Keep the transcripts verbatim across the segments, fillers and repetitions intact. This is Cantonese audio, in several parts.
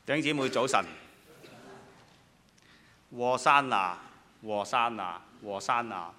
弟兄姊妹早晨，和散那，和散那，和散那。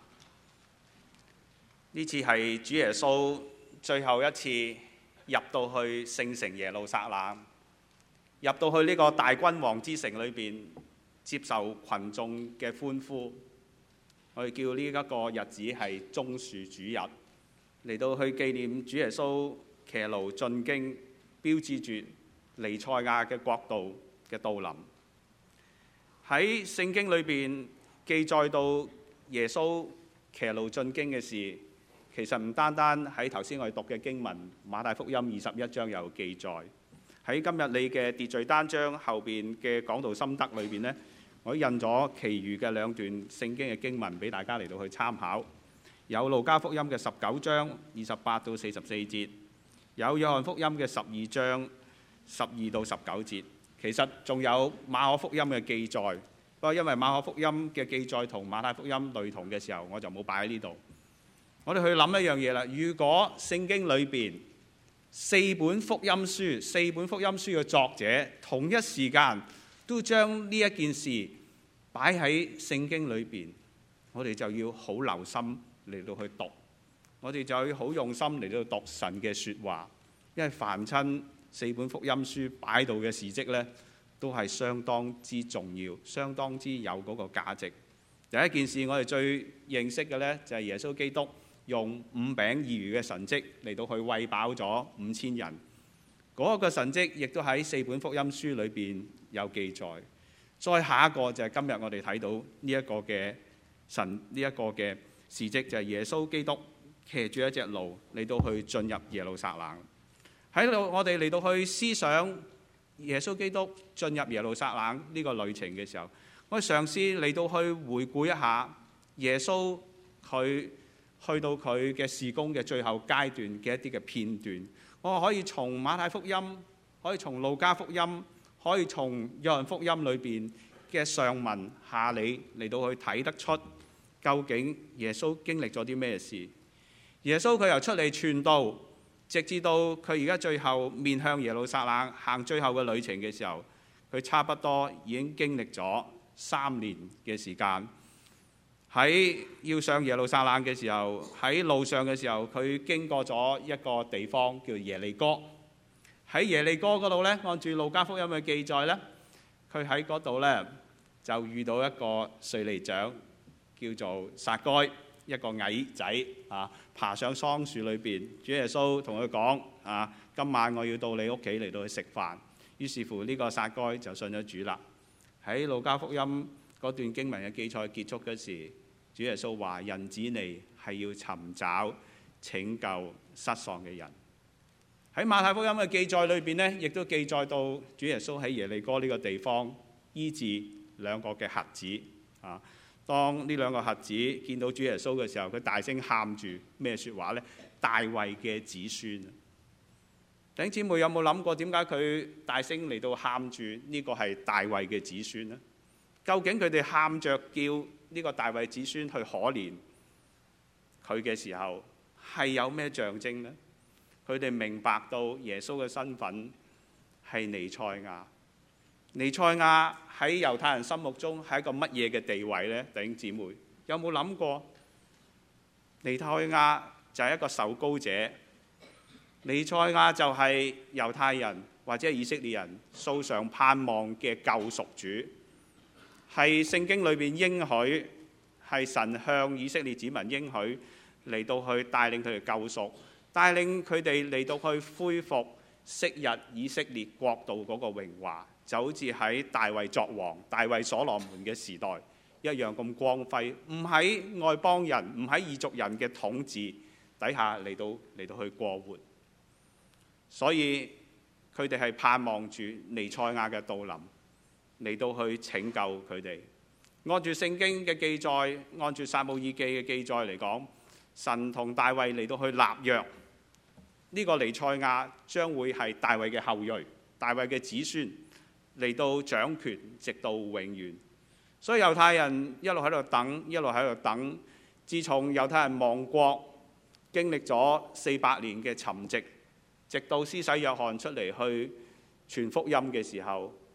呢次係主耶穌最後一次入到去聖城耶路撒冷，入到去呢個大君王之城裏邊，接受群眾嘅歡呼。我哋叫呢一個日子係棕樹主日，嚟到去紀念主耶穌騎驢進京，標誌住彌賽亞嘅國度嘅到臨。喺聖經裏邊記載到耶穌騎驢進京嘅事，其實唔單單喺頭先我哋讀嘅經文馬太福音二十一章有記載，喺今日你嘅秩序單章後邊嘅講道心得裏邊呢，我印咗其餘嘅兩段聖經嘅經文俾大家嚟到去參考。有路加福音嘅十九章二十八到四十四節，有約翰福音嘅十二章十二到十九節，其實仲有馬可福音嘅記載，不過因為馬可福音嘅記載同馬太福音類同嘅時候，我就冇擺喺呢度。我哋去諗一樣嘢啦，如果聖經裏邊四本福音書、四本福音書嘅作者同一時間都將呢一件事擺喺聖經裏邊，我哋就要好留心嚟到去讀，我哋就要好用心嚟到讀神嘅説話，因為凡親四本福音書擺到嘅事蹟呢，都係相當之重要，相當之有嗰個價值。第一件事我哋最認識嘅呢，就係耶穌基督用五餅二魚嘅神蹟嚟到去餵飽咗五千人，嗰個神蹟亦都喺四本福音書裏邊有記載。再下一個就係今日我哋睇到呢一個嘅神呢一個嘅事蹟，就係耶穌基督騎住一隻驢嚟到去進入耶路撒冷。喺度我哋嚟到去思想耶穌基督進入耶路撒冷呢個旅程嘅時候，我哋嘗試嚟到去回顧一下耶穌佢去到佢嘅事工嘅最後階段嘅一啲嘅片段。我可以從馬太福音，可以從路加福音，可以從約翰福音裏邊嘅上文下理嚟到去睇得出究竟耶穌經歷咗啲咩事。耶穌佢由出嚟傳道，直至到佢而家最後面向耶路撒冷行最後嘅旅程嘅時候，佢差不多已經經歷咗三年嘅時間。喺要上耶路撒冷嘅時候，喺路上嘅時候，佢經過咗一個地方叫耶利哥。喺耶利哥嗰度呢，按住路加福音嘅記載呢，佢喺嗰度呢就遇到一個稅吏長叫做撒該，一個矮仔啊，爬上桑樹裏邊。主耶穌同佢講啊，今晚我要到你屋企嚟到去食飯。於是乎呢個撒該就信咗主啦。喺路加福音嗰段經文嘅記載結束嗰時，主耶穌話：人子嚟係要尋找拯救失喪嘅人。喺馬太福音嘅記載裏邊呢，亦都記載到主耶穌喺耶利哥呢個地方醫治兩個嘅瞎子啊。當呢兩個瞎子見到主耶穌嘅時候，佢大聲喊住咩説話呢？大衛嘅子孫。弟兄姊妹有冇諗過點解佢大聲嚟到喊住呢個係大衛嘅子孫呢？究竟佢哋喊着叫呢個大衛子孫去可憐佢嘅時候，係有咩象徵呢？佢哋明白到耶穌嘅身份係彌賽亞。彌賽亞喺猶太人心目中係一個乜嘢嘅地位呢？弟兄姊妹有冇諗過？彌賽亞就係一個受膏者，彌賽亞就係猶太人或者以色列人素常盼望嘅救贖主。係聖經裏邊應許，係神向以色列子民應許嚟到去帶領佢哋救贖，帶領佢哋嚟到去恢復昔日以色列國度嗰個榮華，就好似喺大衛作王、大衛所羅門嘅時代一樣咁光輝，唔喺外邦人、唔喺異族人嘅統治底下嚟到嚟到去過活。所以佢哋係盼望住彌賽亞嘅到臨，嚟到去拯救佢哋。按住聖經嘅記載，按住撒母耳記嘅記載嚟講，神同大衛嚟到去立約，呢、這個彌賽亞將會係大衛嘅後裔，大衛嘅子孫嚟到掌權，直到永遠。所以猶太人一路喺度等，一路喺度等。自從猶太人亡國，經歷咗四百年嘅沉寂，直到施洗約翰出嚟去傳福音嘅時候，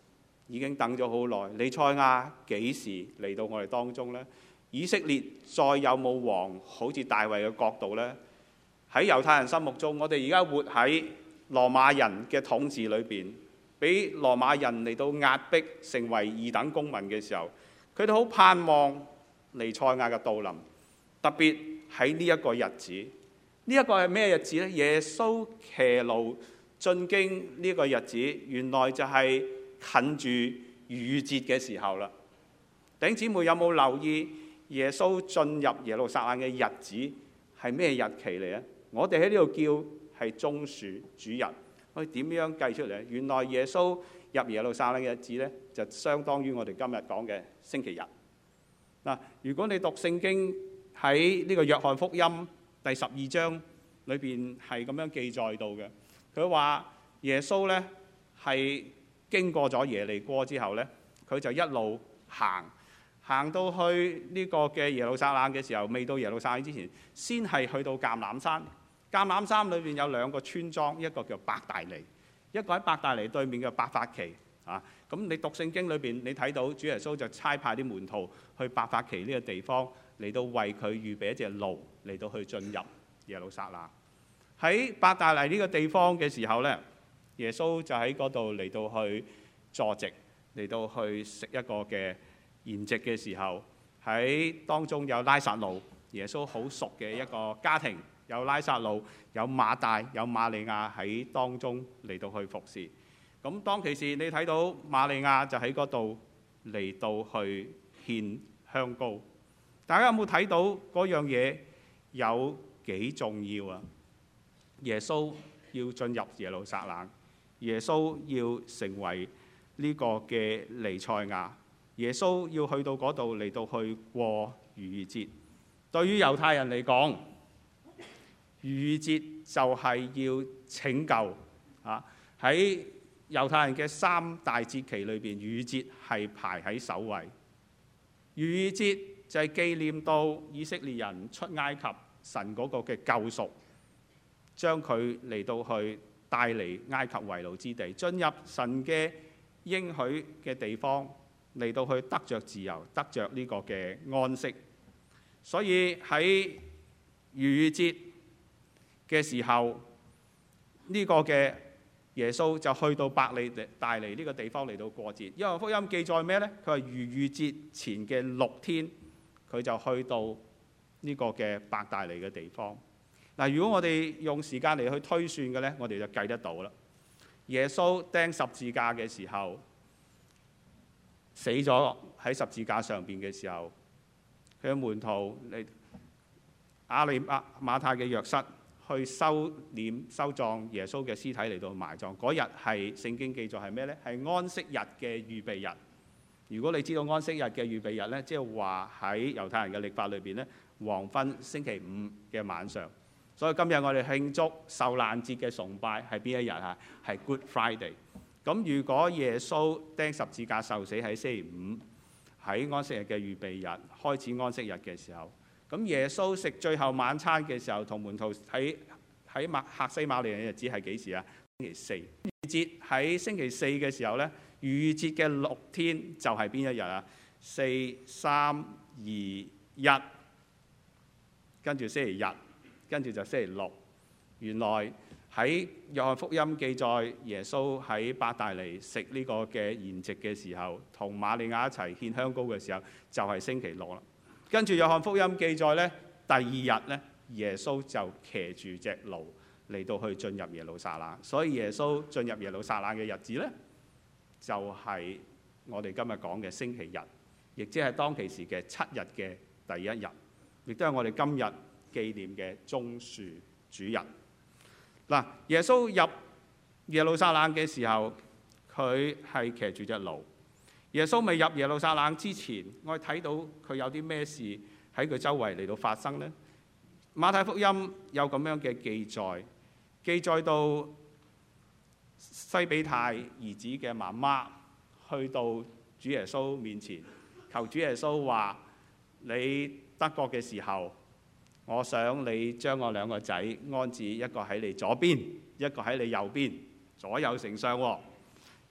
已經等咗好耐，彌賽亞幾時嚟到我哋當中呢？以色列再有冇王好似大衛嘅國度呢？喺猶太人心目中，我哋而家活喺羅馬人嘅統治裏邊，俾羅馬人嚟到壓迫，成為二等公民嘅時候，佢哋好盼望彌賽亞嘅到臨。特別喺呢一個日子，呢、這、一個係咩日子呢？耶穌騎驢進京呢個日子，原來就係近住逾越節嘅時候啦。弟兄姊妹有冇留意耶穌進入耶路撒冷嘅日子係咩日期嚟咧？我哋喺呢度叫係棕樹主日，我哋點樣計出嚟？原來耶穌入耶路撒冷嘅日子咧，就相當於我哋今日講嘅星期日。嗱，如果你讀聖經喺呢個約翰福音第十二章裏邊係咁樣記載到嘅，佢話耶穌咧係經過咗耶利哥之後咧，佢就一路行。行到去呢個嘅耶路撒冷嘅時候，未到耶路撒冷之前，先係去到橄欖山。橄欖山裏邊有兩個村莊，一個叫伯大尼，一個喺伯大尼對面嘅伯法其。啊，咁你讀聖經裏邊，你睇到主耶穌就差派啲門徒去伯法其呢個地方，嚟到為佢預備一隻驢，嚟到去進入耶路撒冷。喺伯大尼呢個地方嘅時候呢，耶穌就喺嗰度嚟到去坐席，嚟到去食一個嘅筵席嘅時候，喺當中有拉撒路，耶穌好熟嘅一個家庭，有拉撒路，有馬大，有瑪利亞喺當中嚟到去服侍。咁當其時你睇到瑪利亞就喺嗰度嚟到去獻香膏。大家有冇睇到嗰樣嘢有幾重要啊？耶穌要進入耶路撒冷，耶穌要成為呢個嘅彌賽亞。耶穌要去到嗰度嚟到去過逾越節。對於猶太人嚟講，逾越節就係要拯救啊！喺猶太人嘅三大節期裏邊，逾越節係排喺首位。逾越節就係紀念到以色列人出埃及，神嗰個嘅救贖，將佢嚟到去帶嚟埃及為奴之地，進入神嘅應許嘅地方，嚟到去得着自由，得着呢個嘅安息。所以喺逾越節嘅時候，呢、這個嘅耶穌就去到伯利大尼呢個地方嚟到過節。約翰福音記載咩呢？佢話逾越節前嘅六天，佢就去到呢個嘅伯大尼嘅地方。嗱，如果我哋用時間嚟去推算嘅呢，我哋就計得到啦。耶穌釘十字架嘅時候，死咗喺十字架上邊嘅時候，佢嘅門徒嚟亞利馬馬太嘅約瑟去收殮收葬耶穌嘅屍體嚟到埋葬。嗰日係聖經記載係咩呢？係安息日嘅預備日。如果你知道安息日嘅預備日呢，即係話喺猶太人嘅曆法裏邊呢，黃昏星期五嘅晚上。所以今日我哋慶祝受難節嘅崇拜係邊一日啊？係 Good Friday。咁如果耶穌釘十字架受死喺星期五，喺安息日嘅預備日開始安息日嘅時候，咁耶穌食最後晚餐嘅時候，同門徒喺喺馬客西馬尼嘅日子係幾時啊？星期四。逾越節喺星期四嘅時候呢，逾越節嘅六天就係邊一日啊？四、三、二、一，跟住星期日，跟住就星期六。原來喺約翰福音記載，耶穌喺伯大尼食呢個嘅筵席嘅時候，同瑪利亞一齊獻香膏嘅時候，就係星期六啦。跟住約翰福音記載呢，第二日呢，耶穌就騎住隻驢嚟到去進入耶路撒冷。所以耶穌進入耶路撒冷嘅日子呢，就係我哋今日講嘅星期日，亦即係當其時嘅七日嘅第一日，亦都係我哋今日紀念嘅棕樹主日。嗱，耶穌入耶路撒冷嘅時候，佢係騎住隻驢。耶穌未入耶路撒冷之前，我哋睇到佢有啲咩事喺佢周圍嚟到發生呢？馬太福音有咁樣嘅記載，記載到西比太兒子嘅媽媽去到主耶穌面前，求主耶穌話：你得國嘅時候，我想你將我兩個仔安置，一個喺你左邊，一個喺你右邊，左右丞相喎。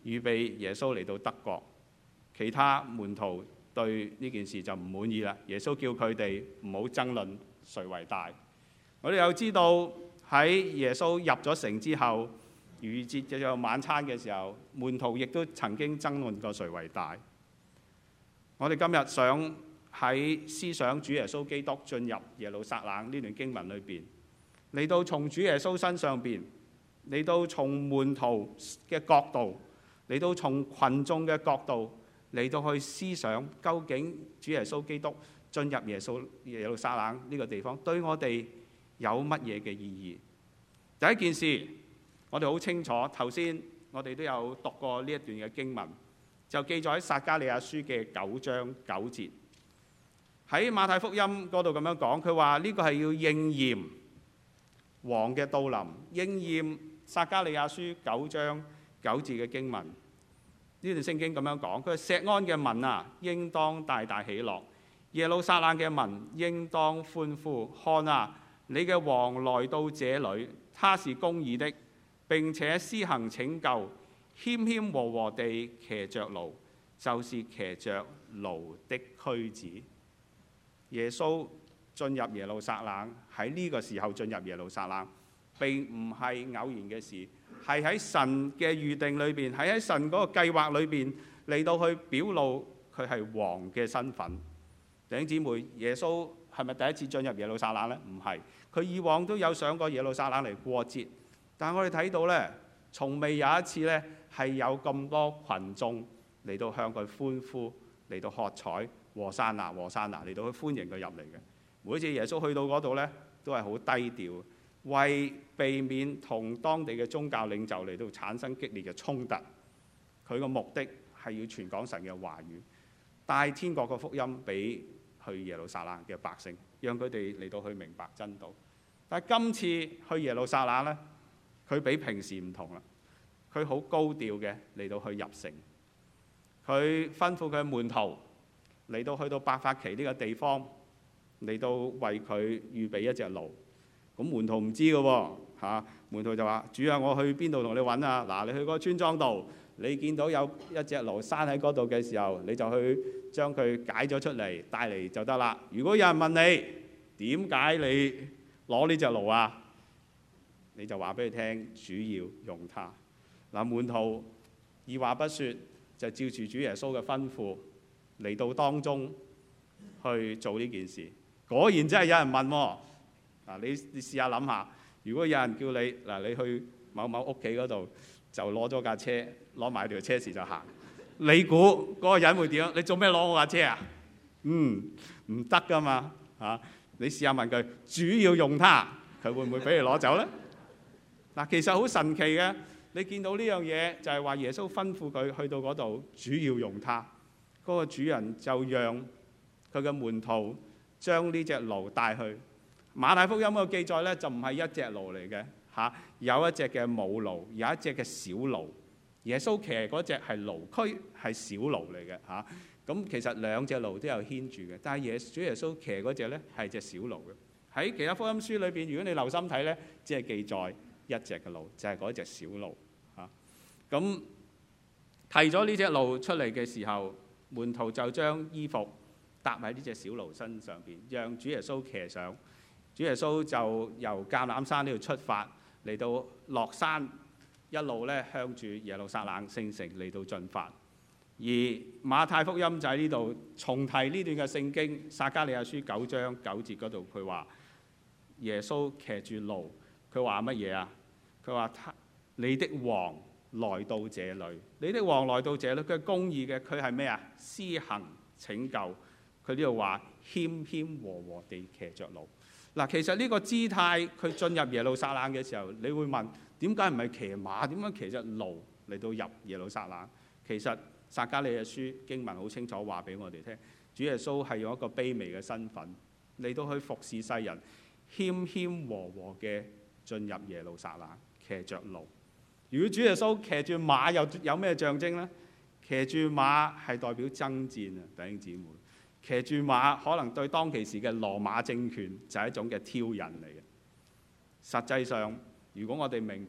預備耶穌嚟到德國。其他門徒對呢件事就唔滿意啦。耶穌叫佢哋唔好爭論誰為大。我哋又知道喺耶穌入咗城之後，逾節嘅晚餐嘅時候，門徒亦都曾經爭論過誰為大。我哋今日想喺思想主耶穌基督進入耶路撒冷呢段經文裏邊，嚟到從主耶穌身上邊，嚟到從門徒嘅角度，嚟到從群眾嘅角度，嚟到去思想究竟主耶穌基督進入耶穌耶路撒冷呢個地方對我哋有乜嘢嘅意義？第一件事，我哋好清楚，頭先我哋都有讀過呢一段嘅經文，就記載喺撒迦利亞書嘅九章九節。喺馬太福音嗰度咁樣講，佢話呢個係要應驗王嘅到臨，應驗撒迦利亞書九章九節嘅經文。呢段聖經咁樣講，佢話錫安嘅民啊，應當大大喜樂；耶路撒冷嘅民應當歡呼。看啊，你嘅王來到這裏，他是公義的，並且施行拯救，謙謙和和地騎着驢，就是騎着驢的駒子。耶穌進入耶路撒冷，喺呢個時候進入耶路撒冷，並唔係偶然嘅事，係喺神嘅預定裏邊，係喺神嗰個計劃裏邊嚟到去表露佢係王嘅身份。弟兄姊妹，耶穌係咪第一次進入耶路撒冷呢？唔係，佢以往都有上過耶路撒冷嚟過節，但係我哋睇到呢，從未有一次呢係有咁多群眾嚟到向佢歡呼，嚟到喝彩。和散那，和散那嚟到去歡迎佢入嚟嘅。每次耶穌去到嗰度呢，都係好低調，為避免同當地嘅宗教領袖嚟到產生激烈嘅衝突。佢個目的係要傳講神嘅話語，帶天國嘅福音俾去耶路撒冷嘅百姓，讓佢哋嚟到去明白真道。但係今次去耶路撒冷呢，佢比平時唔同啦。佢好高調嘅嚟到去入城，佢吩咐佢嘅門徒嚟到去到伯法其呢個地方，嚟到為佢預備一隻驢。咁門徒唔知嘅喎嚇，門徒就話：主啊，我去邊度同你揾啊？嗱，你去嗰個村莊度，你見到有一隻驢閂喺嗰度嘅時候，你就去將佢解咗出嚟，帶嚟就得啦。如果有人問你點解你攞呢隻驢啊，你就話俾佢聽，主要用它。嗱，門徒二話不說，就照住主耶穌嘅吩咐嚟到當中去做呢件事。果然真係有人問喎。嗱，你你試下諗下，如果有人叫你嗱，你去某某屋企嗰度就攞咗架車，攞埋條車匙就行，你估嗰個人會點？你做咩攞我架車啊？嗯，唔得噶嘛嚇！你試下問佢，主要用它，佢會唔會俾你攞走呢？嗱，其實好神奇嘅。你見到呢樣嘢就係話耶穌吩咐佢去到嗰度，主要用它。嗰個主人就讓佢嘅門徒將呢隻驢帶去。馬太福音個記載咧就唔係一隻驢嚟嘅嚇，有一隻嘅母驢，有一隻嘅小驢。耶穌騎嗰隻係驢駒，係小驢嚟嘅嚇。咁其實兩隻驢都有牽住嘅，但係耶主耶穌騎嗰隻咧係隻小驢嘅。喺其他福音書裏邊，如果你留心睇咧，只係記載一隻嘅驢，就係嗰隻小驢嚇。咁提咗呢隻驢出嚟嘅時候，門徒就將衣服搭喺呢隻小驢身上邊，讓主耶穌騎上。主耶穌就由橄欖山呢度出發，嚟到落山，一路咧向住耶路撒冷聖城嚟到進發。而馬太福音就喺呢度重提呢段嘅聖經，撒迦利亞書九章九節嗰度，佢話耶穌騎住驢，佢話乜嘢啊？佢話你的王來到這裏，你的王來到這裏，佢係公義嘅，佢係咩啊？施行拯救。佢呢度話謙謙和和地騎着驢。嗱，其實呢個姿態，佢進入耶路撒冷嘅時候，你會問點解唔係騎馬？點解騎隻驢嚟到入耶路撒冷？其實撒迦利亞書經文好清楚話俾我哋聽，主耶穌係用一個卑微嘅身份嚟到去服侍世人，謙謙和和嘅進入耶路撒冷，騎着驢。如果主耶穌騎住馬，又有咩象徵呢？騎住馬係代表爭戰啊，弟兄姊妹。騎住馬可能對當其時嘅羅馬政權就係一種嘅挑釁嚟嘅。實際上，如果我哋明白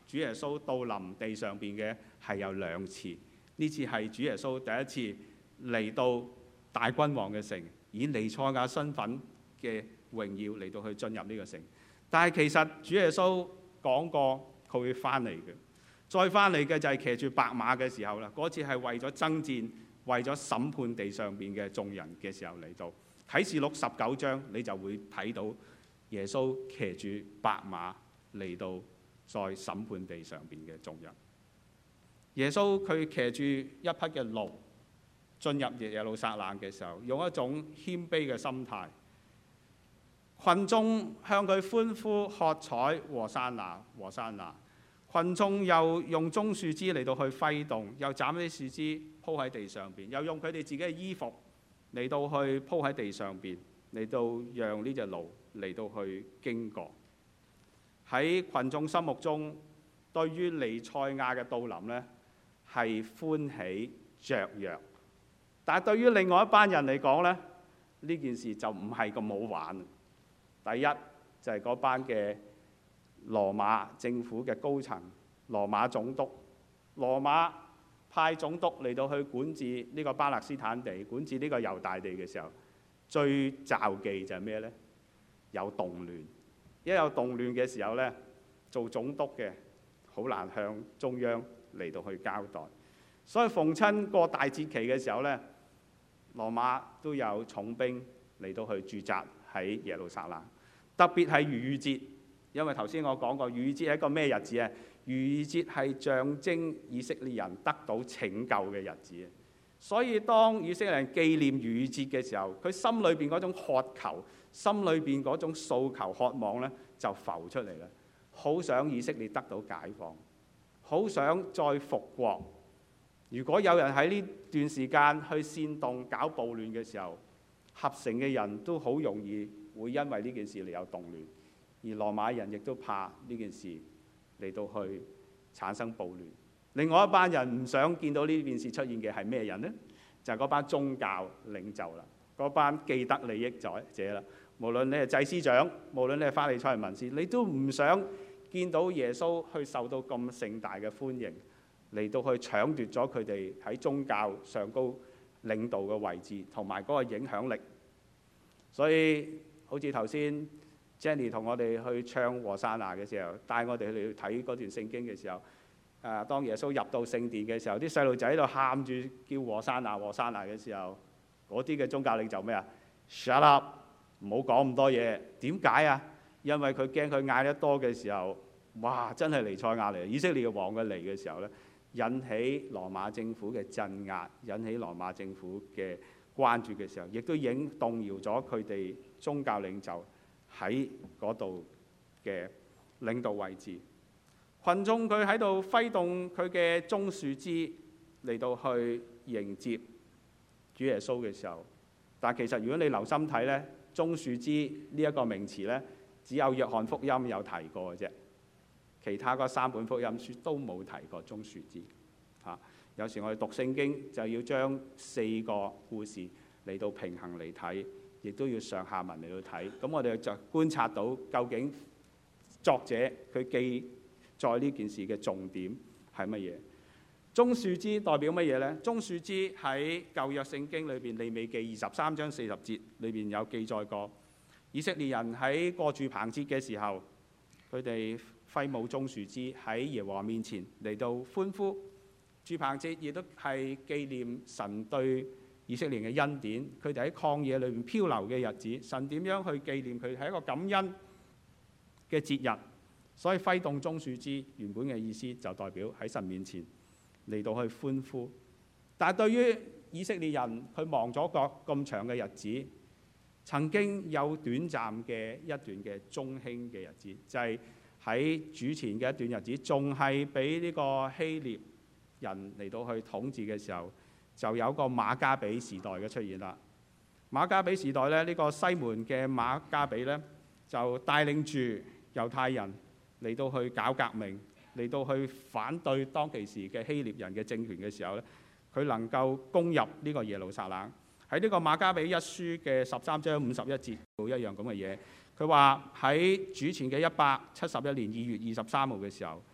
主耶穌到臨地上邊嘅係有兩次，呢次係主耶穌第一次嚟到大君王嘅城，以彌賽亞身份嘅榮耀嚟到去進入呢個城。但係其實主耶穌講過佢會翻嚟嘅，再翻嚟嘅就係騎住白馬嘅時候啦。嗰次係為咗爭戰，為咗審判地上邊嘅眾人嘅時候嚟到。啟示錄十九章你就會睇到耶穌騎住白馬嚟到在審判地上邊嘅眾人。耶穌佢騎住一匹嘅驢進入耶路撒冷嘅時候，用一種謙卑嘅心態，群眾向佢歡呼喝彩，和散那，和散那。群眾又用棕樹枝嚟到去揮動，又斬啲樹枝鋪喺地上邊，又用佢哋自己嘅衣服嚟到去鋪喺地上邊，嚟到讓呢隻驢嚟到去經過。喺群眾心目中，對於彌賽亞嘅到臨呢，係歡喜雀躍，但係對於另外一班人嚟講呢，呢件事就唔係咁好玩。第一就係嗰班嘅羅馬政府嘅高層，羅馬總督，羅馬派總督嚟到去管治呢個巴勒斯坦地，管治呢個猶大地嘅時候，最罩忌就係咩呢？有動亂。一有動亂嘅時候呢，做總督嘅好難向中央嚟到去交代。所以逢親過大節期嘅時候呢，羅馬都有重兵嚟到去駐紮喺耶路撒冷。特別係逾越節，因為頭先我講過，逾越節係一個咩日子啊？逾越節係象徵以色列人得到拯救嘅日子。所以當以色列人紀念逾越節嘅時候，佢心裏邊嗰種渴求，心裏邊嗰種訴求、渴望呢，就浮出嚟啦。好想以色列得到解放，好想再復國。如果有人喺呢段時間去煽動搞暴亂嘅時候，合城嘅人都好容易會因為呢件事嚟有動亂，而羅馬人亦都怕呢件事嚟到去產生暴亂。另外一班人唔想見到呢件事出現嘅係咩人呢？就係嗰班宗教領袖啦，嗰班既得利益者啦。無論你係祭司長，無論你係法利賽人文士，你都唔想見到耶穌去受到咁盛大嘅歡迎，嚟到去搶奪咗佢哋喺宗教上高領導嘅位置同埋嗰個影響力。所以好似頭先 Jenny 同我哋去唱和散那嘅時候，帶我哋去睇嗰段聖經嘅時候，誒當耶穌入到聖殿嘅時候，啲細路仔喺度喊住叫和散那和散那嘅時候，嗰啲嘅宗教領袖咩啊 ？Shut up！ 唔好講咁多嘢。點解啊？因為佢驚佢嗌得多嘅時候，哇！真係彌賽亞嚟，以色列嘅王嘅嚟嘅時候咧，引起羅馬政府嘅鎮壓，引起羅馬政府嘅關注嘅時候，亦都影動搖咗佢哋宗教領袖喺嗰度嘅領導位置。群眾佢喺度揮動佢嘅棕樹枝嚟到去迎接主耶穌嘅時候，但其實如果你留心睇呢，棕樹枝呢一個名詞呢，只有約翰福音有提過嘅啫，其他嗰三本福音書都冇提過棕樹枝。嚇，有時我哋讀聖經就要將四個故事嚟到平衡嚟睇，亦都要上下文嚟到睇。咁我哋就觀察到究竟作者佢記載呢件事嘅重點係乜嘢？棕樹枝代表乜嘢呢？棕樹枝喺舊約聖經裏邊利未記二十三章四十節裏邊有記載過，以色列人喺過住棚節嘅時候，佢哋揮舞棕樹枝喺耶和華面前嚟到歡呼。住棚節亦都係紀念神對以色列嘅恩典，佢哋喺曠野裏面漂流嘅日子，神點樣去紀念佢係一個感恩嘅節日，所以揮動棕樹枝原本嘅意思就代表喺神面前嚟到去歡呼。但係對於以色列人，佢忘咗個咁長嘅日子，曾經有短暫嘅一段嘅中興嘅日子，就係、是、喺主前嘅一段日子，仲係俾呢個希臘人嚟到去統治嘅時候，就有個馬加比時代嘅出現啦。馬加比時代咧，呢、這個西門嘅馬加比咧，就帶領住猶太人嚟到去搞革命，嚟到去反對當其時嘅希臘人嘅政權嘅時候咧，佢能夠攻入呢個耶路撒冷。喺呢個馬加比一書嘅十三章五十一節做一樣咁嘅嘢。佢話喺主前嘅一百七十一年二月二十三號嘅時候，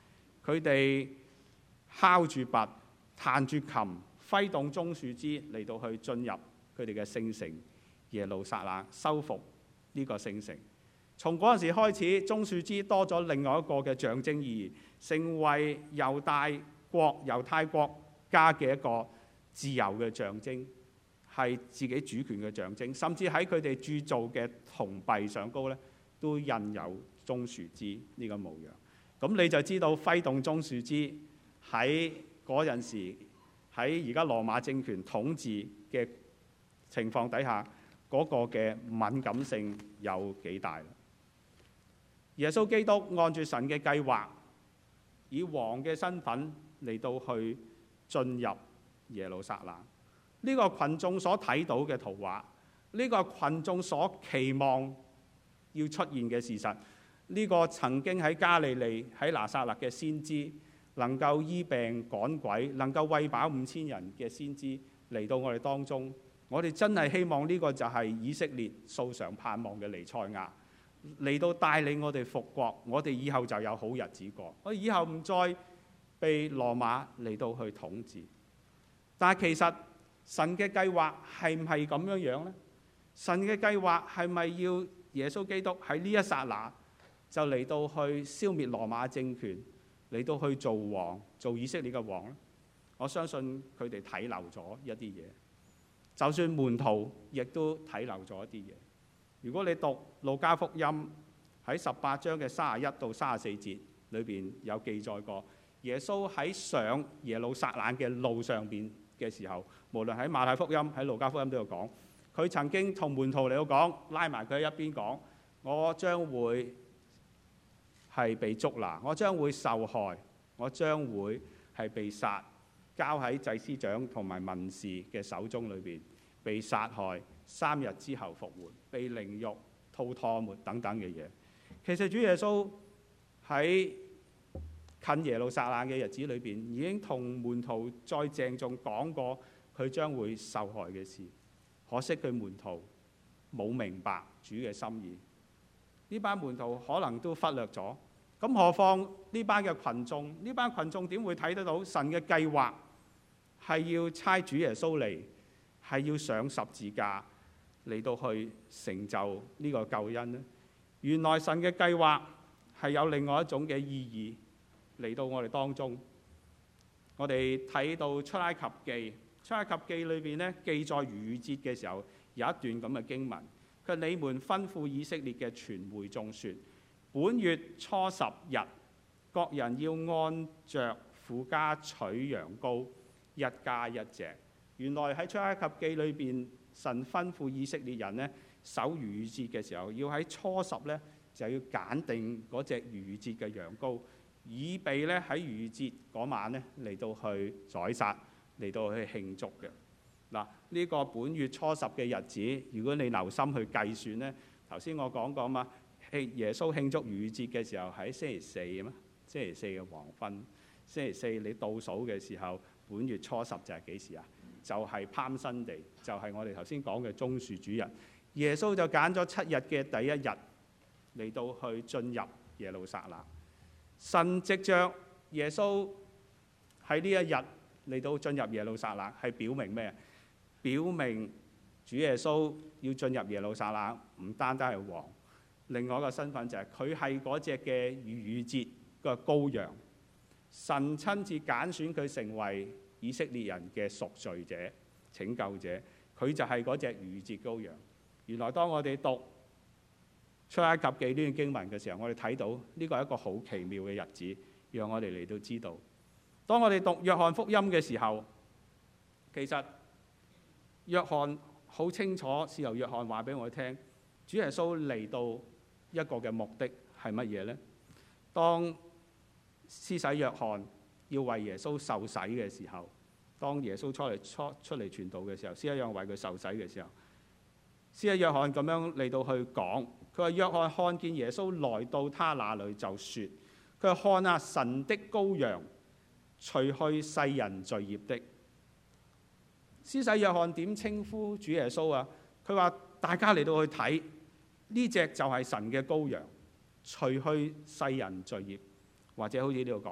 佢哋敲住鈸、彈住琴、揮動棕樹枝嚟到去進入佢哋嘅聖城耶路撒冷，修復呢個聖城。從嗰陣時開始，棕樹枝多咗另外一個嘅象徵意義，成為猶大國、猶太國家嘅一個自由嘅象徵，係自己主權嘅象徵。甚至喺佢哋鑄造嘅銅幣上高咧，都印有棕樹枝呢個模樣。咁你就知道揮動棕樹枝喺嗰陣時，喺而家羅馬政權統治嘅情況底下，嗰個嘅敏感性有幾大？耶穌基督按住神嘅計劃，以王嘅身份嚟到去進入耶路撒冷。呢個群眾所睇到嘅圖畫，呢個群眾所期望要出現嘅事實，呢個曾經喺加利利喺拿撒勒嘅先知，能夠醫病趕鬼，能夠餵飽五千人嘅先知嚟到我哋當中。我哋真係希望呢個就係以色列素常盼望嘅彌賽亞嚟到帶領我哋復國，我哋以後就有好日子過，我哋以後唔再被羅馬嚟到去統治。但係其實神嘅計劃係唔係咁樣樣呢？神嘅計劃係咪要耶穌基督喺呢一剎那就嚟到去消滅羅馬政權，嚟到去做王，做以色列嘅王呢？我相信佢哋睇漏咗一啲嘢。就算門徒亦都睇漏咗一啲嘢。如果你讀路加福音喺十八章嘅三十一到三十四節裏邊有記載過，耶穌喺上耶路撒冷嘅路上邊嘅時候，無論喺馬太福音喺路加福音都有講，佢曾經同門徒嚟到講，拉埋佢喺一邊講，我將會係被捉拿，我將會受害，我將會係被殺，交喺祭司長同埋文士嘅手中裏邊，被殺害，三日之後復活，被凌辱、吐唾沫等等嘅嘢。其實主耶穌喺近耶路撒冷嘅日子裏邊，已經同門徒再鄭重講過佢將會受害嘅事。可惜佢門徒冇明白主嘅心意，呢班門徒可能都忽略咗。咁何況呢班嘅群眾，呢班群眾點會睇得到神嘅計劃係要差主耶穌嚟，係要上十字架嚟到去成就呢個救恩呢？原來神嘅計劃係有另外一種嘅意義嚟到我哋當中。我哋睇到出埃及記，出埃及記裏邊咧記載逾越節嘅時候，有一段咁嘅經文，佢話你們吩咐以色列嘅全會眾說，本月初十日，各人要按着父家取羊羔，一家一隻。原來喺出埃及記裏邊，神吩咐以色列人呢守逾越節嘅時候，要喺初十呢就要揀定嗰隻逾越節嘅羊羔，以備呢喺逾越節嗰晚呢嚟到去宰殺，嚟到去慶祝嘅。嗱，呢個本月初十嘅日子，如果你留心去計算呢，頭先我講過嘛，耶穌慶祝逾越節嘅時候喺星期四啊嘛，星期四嘅黃昏，星期四你倒數嘅時候，本月初十就係幾時啊？就係palm Sunday，就係我哋頭先講嘅棕樹主日。耶穌就揀咗七日嘅第一日嚟到去進入耶路撒冷。神藉着耶穌喺呢一日嚟到進入耶路撒冷，係表明咩？表明主耶穌要進入耶路撒冷，唔單單係王，另外一個身份就係佢係嗰隻嘅逾越節嘅羔羊。神親自揀選佢成為以色列人嘅贖罪者、拯救者，佢就係嗰隻逾越節羔羊。原來當我哋讀出埃及記呢段經文嘅時候，我哋睇到呢個係一個好奇妙嘅日子，讓我哋嚟到知道。當我哋讀約翰福音嘅時候，其實約翰好清楚，是由約翰話俾我哋聽，主耶穌嚟到一個嘅目的係乜嘢呢？當施洗約翰要為耶穌受洗嘅時候，當耶穌出嚟出出嚟傳道嘅時候，施洗約翰為佢受洗嘅時候，施洗約翰咁樣嚟到去講，佢話約翰看見耶穌來到他那裏就說，佢話看啊，神的羔羊，除去世人罪孽的。施洗約翰點稱呼主耶穌啊？佢話大家嚟到去睇呢隻就係神嘅羔羊，除去世人罪孽，或者好似呢度講，係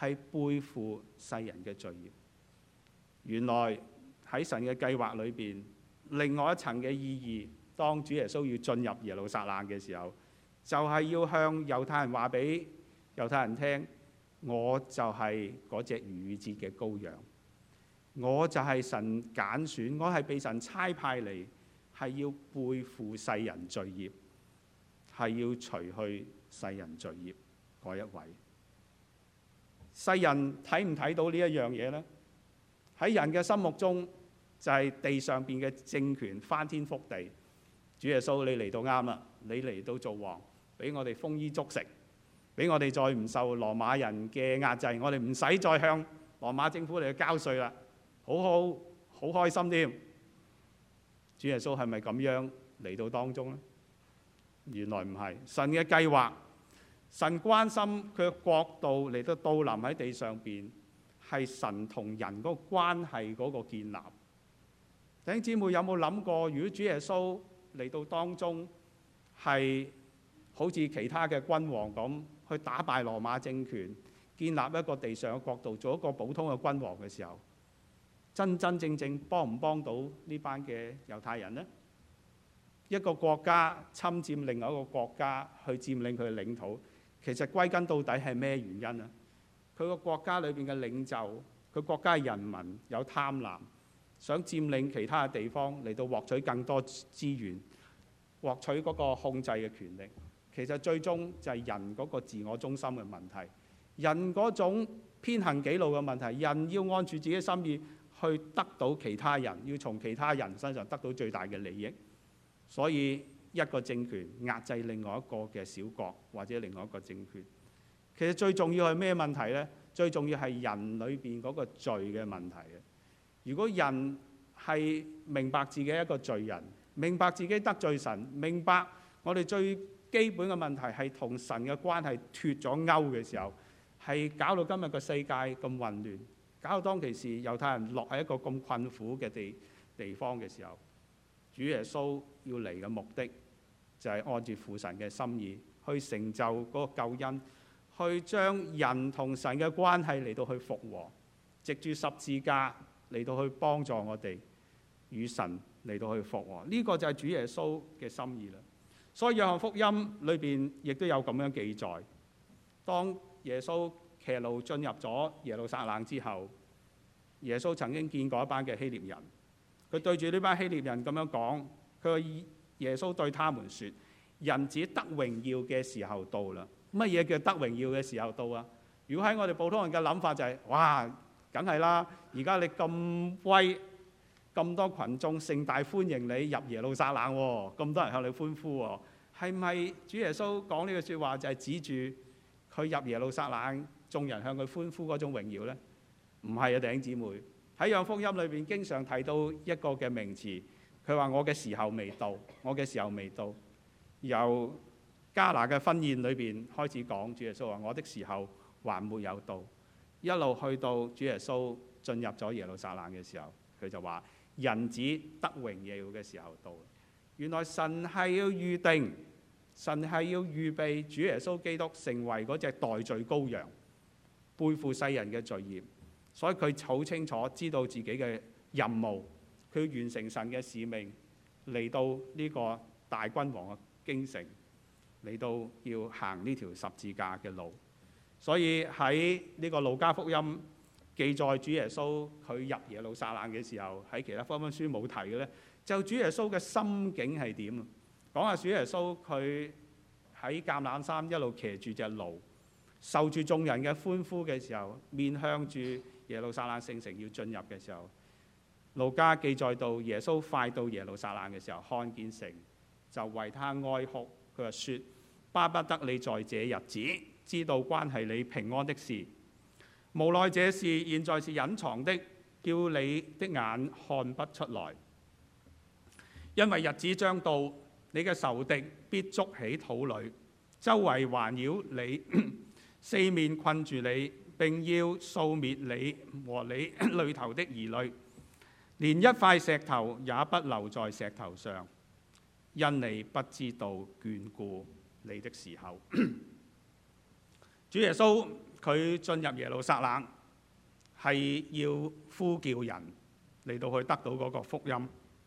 係背負世人嘅罪孽。原來喺神嘅計劃裏邊，另外一層嘅意義，當主耶穌要進入耶路撒冷嘅時候，就係要向猶太人話俾猶太人聽，我就係嗰隻逾越節嘅羔羊，我就係神揀選，我係被神差派嚟，係要背負世人罪孽，係要除去世人罪孽嗰一位。世人睇唔睇到呢一樣嘢呢？喺人嘅心目中，就係地上邊嘅政權翻天覆地。主耶穌，你嚟到啱啦，你嚟到做王，俾我哋豐衣足食，俾我哋再唔受羅馬人嘅壓制，我哋唔使再向羅馬政府嚟交稅啦，好好好開心添。主耶穌係咪咁樣嚟到當中呢？原來唔係，神嘅計劃，神關心佢嘅國度嚟到到臨喺地上邊，係神同人嗰個關係嗰個建立。弟兄姊妹有冇諗過，如果主耶穌嚟到當中，係好似其他嘅君王咁去打敗羅馬政權，建立一個地上嘅國度，做一個普通嘅君王嘅時候，真真正正幫唔幫到呢班嘅猶太人呢？一個國家侵佔另外一個國家去佔領佢嘅領土，其實歸根到底係咩原因啊？佢個國家裏邊嘅領袖，佢國家嘅人民有貪婪，想佔領其他嘅地方嚟到獲取更多資源，獲取嗰個控制嘅權力。其實最終就係人嗰個自我中心嘅問題，人嗰種偏行己路嘅問題，人要按住自己嘅心意去得到其他人，要從其他人身上得到最大嘅利益。所以一個政權壓制另外一個嘅小國，或者另外一個政權。其實最重要係咩問題呢？最重要係人裏邊嗰個罪嘅問題嘅。如果人係明白自己係一個罪人，明白自己得罪神，明白我哋最基本嘅問題係同神嘅關係脫咗鈎嘅時候，係搞到今日個世界咁混亂，搞到當其時猶太人落喺一個咁困苦嘅地地方嘅時候，主耶穌要嚟嘅目的就係按住父神嘅心意去成就嗰個救恩，去將人同神嘅關係嚟到去復和，藉住十字架嚟到去幫助我哋與神嚟到去復和。呢、這個就係主耶穌嘅心意啦。所以約翰福音裏邊亦都有咁樣記載，當耶穌騎驢進入咗耶路撒冷之後，耶穌曾經見過一班嘅希臘人，佢對住呢班希臘人咁樣講，佢話耶穌對他們說：人子得榮耀嘅時候到啦。乜嘢叫得榮耀嘅時候到啊？如果喺我哋普通人嘅諗法就係、是，哇，梗係啦！而家你咁威，咁多群眾盛大歡迎你入耶路撒冷喎，咁多人向你歡呼喎，係咪主耶穌講呢句説話就係指住佢入耶路撒冷，眾人向佢歡呼嗰種榮耀呢？唔係啊，弟兄姊妹，喺約翰福音裏邊經常提到一個嘅名詞，佢話我嘅時候未到，我嘅時候未到。由迦拿嘅婚宴裏邊開始講，主耶穌話我的時候還沒有到，一路去到主耶穌進入咗耶路撒冷嘅時候，佢就話人子得榮耀嘅時候到。原來神係要預定，神係要預備主耶穌基督成為嗰隻代罪羔羊，背負世人嘅罪孽。所以佢好清楚知道自己嘅任務，佢完成神嘅使命，嚟到呢個大君王嘅京城，嚟到要行呢條十字架嘅路。所以喺呢個路加福音記載主耶穌佢入耶路撒冷嘅時候，喺其他福音書冇提嘅呢，就主耶穌嘅心境係點啊？講下主耶穌佢喺橄欖山一路騎住隻驢，受住眾人嘅歡呼嘅時候，面向住耶路撒冷聖城要進入嘅時候，路加記載到耶穌快到耶路撒冷嘅時候，看見城就為他哀哭。佢話說：巴不得你在這日子知道關係你平安的事，無奈這事現在是隱藏的，叫你的眼看不出來。因為日子將到，你嘅仇敵必捉起土壘，周圍環繞你，四面困住你，並要掃滅你和你裏頭的兒女，連一塊石頭也不留在石頭上，因你不知道眷顧你的時候。主耶穌佢進入耶路撒冷係要呼叫人嚟到去得到嗰個福音。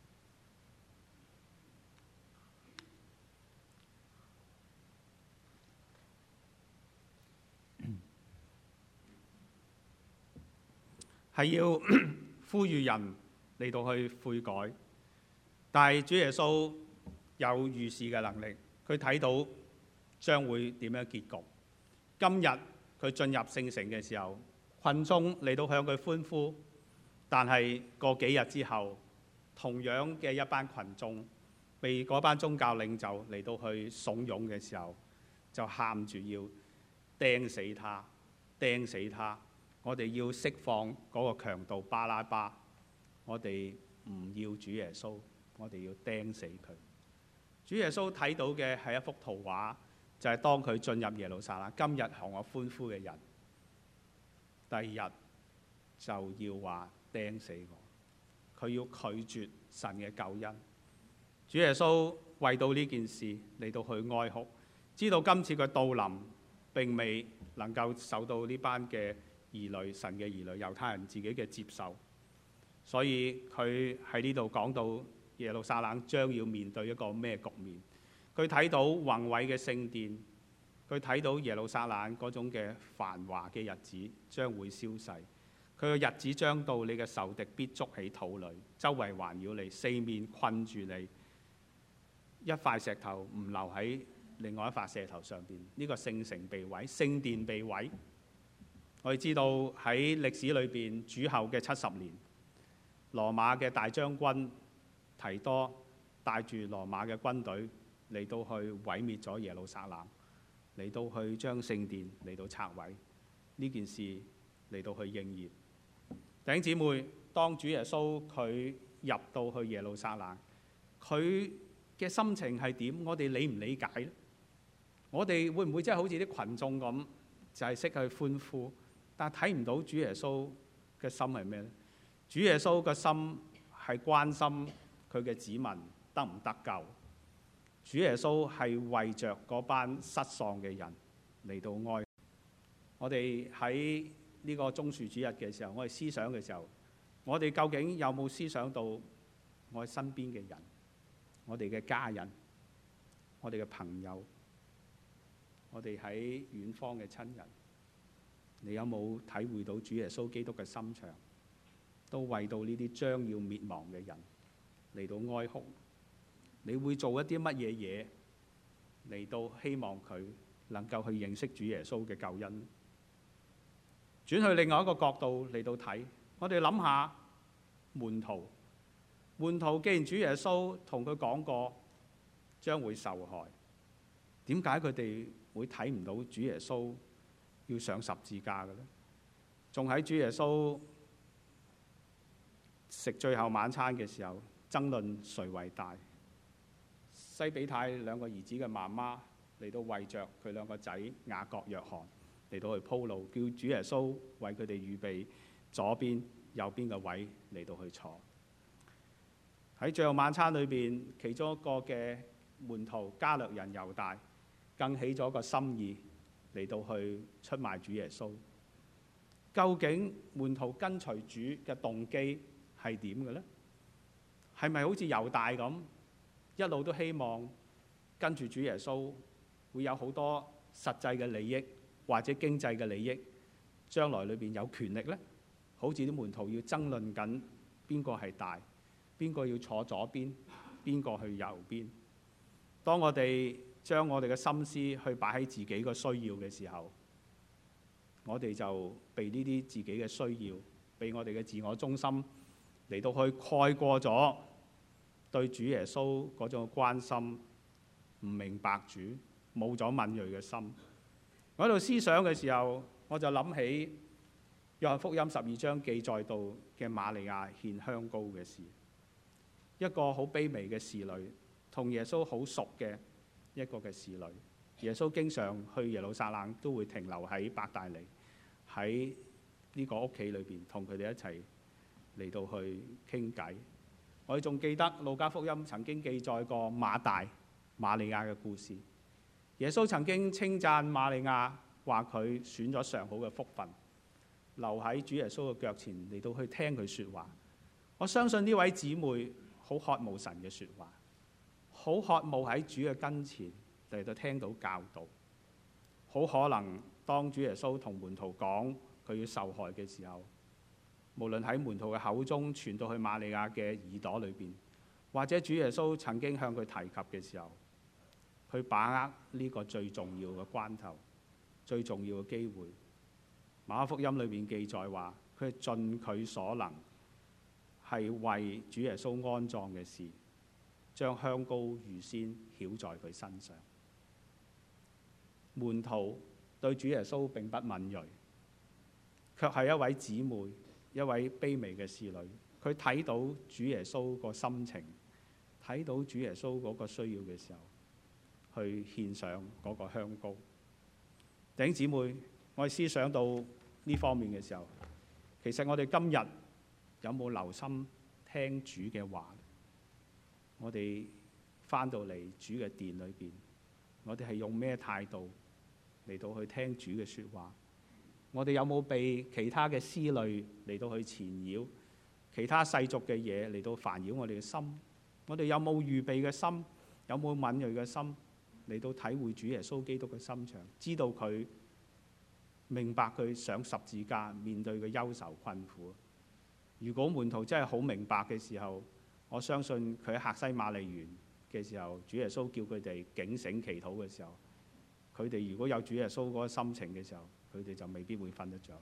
係要呼籲人嚟到去悔改，但係主耶穌有預示嘅能力，佢睇到將會點樣結局。今日佢進入聖城嘅時候，群眾嚟到向佢歡呼，但係過幾日之後，同樣嘅一班群眾被嗰班宗教領袖嚟到去慫恿嘅時候，就喊住要釘死他，釘死他。我哋要釋放嗰個強盜巴拉巴，我哋唔要主耶穌，我哋要釘死佢。主耶穌睇到嘅係一幅圖畫，就係、是、當佢進入耶路撒冷，今日向我歡呼嘅人，第二日就要話釘死我。佢要拒絕神嘅救恩。主耶穌為到呢件事嚟到去哀哭，知道今次佢到臨並未能夠受到呢班嘅兒女、神嘅兒女、猶太人自己嘅接受，所以佢喺呢度講到耶路撒冷將要面對一個咩局面。佢睇到宏偉嘅聖殿，佢睇到耶路撒冷嗰種嘅繁華嘅日子將會消逝。佢嘅日子將到，你嘅仇敵必捉起土壘，周圍環繞你，四面困住你，一塊石頭唔留喺另外一塊石頭上邊。呢、這個聖城被毀，聖殿被毀。我哋知道喺歷史裏邊，主後嘅七十年，羅馬嘅大將軍提多帶住羅馬嘅軍隊嚟到去毀滅咗耶路撒冷，嚟到去將聖殿嚟到拆毀。呢件事嚟到去應驗。弟兄姊妹，當主耶穌佢入到去耶路撒冷，佢嘅心情係點？我哋理唔理解呢？我哋會唔會真係好似啲群眾咁，就係識去歡呼？但係睇唔到主耶穌嘅心係咩呢？主耶穌嘅心係關心佢嘅子民得唔得救。主耶穌係為着嗰班失喪嘅人嚟到哀。我哋喺呢個棕樹主日嘅時候，我哋思想嘅時候，我哋究竟有冇思想到我哋身邊嘅人，我哋嘅家人，我哋嘅朋友，我哋喺遠方嘅親人？你有冇體會到主耶穌基督嘅心腸，都為到呢啲將要滅亡嘅人嚟到哀哭？你會做一啲乜嘢嘢嚟到希望佢能夠去認識主耶穌嘅救恩？轉去另外一個角度嚟到睇，我哋諗下門徒。門徒既然主耶穌同佢講過將會受害，點解佢哋會睇唔到主耶穌要上十字架嘅呢？仲喺主耶穌食最後晚餐嘅時候爭論誰為大。西比太兩個兒子嘅媽媽嚟到為着佢兩個仔雅各、約翰嚟到去鋪路，叫主耶穌為佢哋預備左邊、右邊嘅位嚟到去坐。喺最後晚餐裏邊，其中一個嘅門徒加略人猶大更起咗個心意嚟到去出賣主耶穌。究竟門徒跟隨主嘅動機係點嘅呢？係咪好似猶大咁，一路都希望跟住主耶穌會有好多實際嘅利益或者經濟嘅利益，將來裏邊有權力呢？好似啲門徒要爭論緊邊個係大，邊個要坐左邊，邊個去右邊。當我哋將我哋嘅心思去擺喺自己嘅需要嘅時候，我哋就被呢啲自己嘅需要，被我哋嘅自我中心嚟到去蓋過咗對主耶穌嗰種關心，唔明白主，冇咗敏銳嘅心。我喺度思想嘅時候，我就諗起約翰福音十二章記載到嘅瑪利亞獻香膏嘅事。一個好卑微嘅侍女，同耶穌好熟嘅一個嘅侍女。耶穌經常去耶路撒冷，都會停留喺伯大尼，喺呢個屋企裏邊同佢哋一齊嚟到去傾偈。我哋仲記得路加福音曾經記載過馬大、瑪利亞嘅故事。耶穌曾經稱讚瑪利亞話佢選咗上好嘅福分，留喺主耶穌嘅腳前嚟到去聽佢説話。我相信呢位姊妹好渴慕神嘅説話，好渴慕喺主嘅跟前嚟到聽到教導。好可能當主耶穌同門徒講佢要受害嘅時候，無論喺門徒嘅口中傳到去瑪利亞嘅耳朵裏邊，或者主耶穌曾經向佢提及嘅時候，佢把握呢個最重要嘅關頭、最重要嘅機會。馬可福音裏邊記載話，佢係盡佢所能，係為主耶穌安葬嘅事，將香膏預先曉在佢身上。門徒對主耶穌並不敏銳，卻係一位姊妹，一位卑微嘅侍女。佢睇到主耶穌個心情，睇到主耶穌嗰個需要嘅時候，去獻上嗰個香膏。弟兄姊妹，我哋思想到呢方面嘅時候，其實我哋今日有冇留心聽主嘅話？我哋返到嚟主嘅殿裏邊，我哋係用咩態度嚟到去聽主嘅説話？我哋有冇被其他嘅思慮嚟到去纏繞，其他世俗嘅嘢嚟到煩擾我哋嘅心？我哋有冇預備嘅心？有冇敏鋭嘅心嚟到體會主耶穌基督嘅心腸？知道佢明白佢上十字架面對嘅憂愁困苦。如果門徒真係好明白嘅時候，我相信佢喺客西馬尼園嘅時候，主耶穌叫佢哋警醒祈禱嘅時候，佢哋如果有主耶穌嗰個心情嘅時候，佢哋就未必會瞓得着。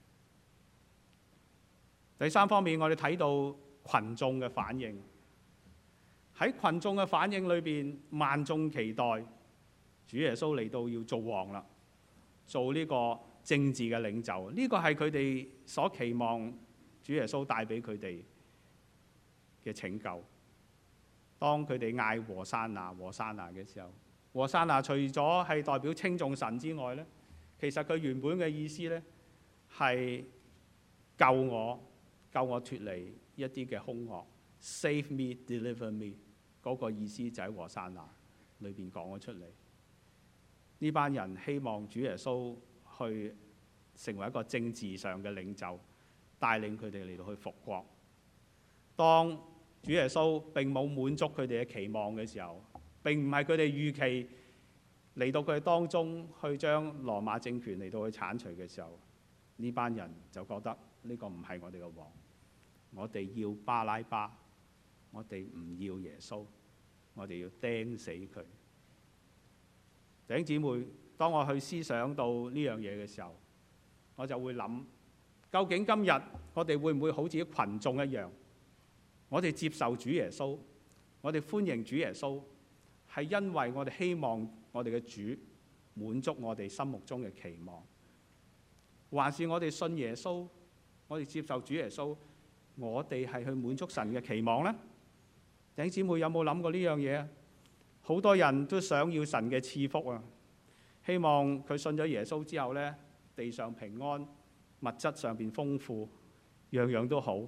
第三方面，我哋睇到群眾嘅反應。喺群眾嘅反應裏邊，萬眾期待主耶穌嚟到要做王啦，做呢個政治嘅領袖。呢個係佢哋所期望主耶穌帶俾佢哋嘅拯救。當佢哋嗌和散那和散那嘅時候，和散那除咗係代表稱頌神之外呢，其實佢原本嘅意思呢係救我，救我脫離一啲嘅兇惡 ，save me, deliver me， 嗰個意思就喺和散那裏邊講咗出嚟。呢班人希望主耶穌去成為一個政治上嘅領袖，帶領佢哋嚟到去復國。當主耶穌並冇滿足佢哋嘅期望嘅時候，並唔係佢哋預期嚟到佢哋當中去將羅馬政權嚟到去剷除嘅時候，呢班人就覺得呢個唔係我哋嘅王，我哋要巴拉巴，我哋唔要耶穌，我哋要釘死佢。弟兄姊妹，當我去思想到呢樣嘢嘅時候，我就會諗，究竟今日我哋會唔會好似啲群眾一樣，我哋接受主耶穌，我哋歡迎主耶穌，係因為我哋希望我哋嘅主滿足我哋心目中嘅期望，還是我哋信耶穌，我哋接受主耶穌，我哋係去滿足神嘅期望呢？弟兄姊妹有冇諗過呢樣嘢啊？好多人都想要神嘅賜福啊，希望佢信咗耶穌之後呢，地上平安，物質上邊豐富，樣樣都好。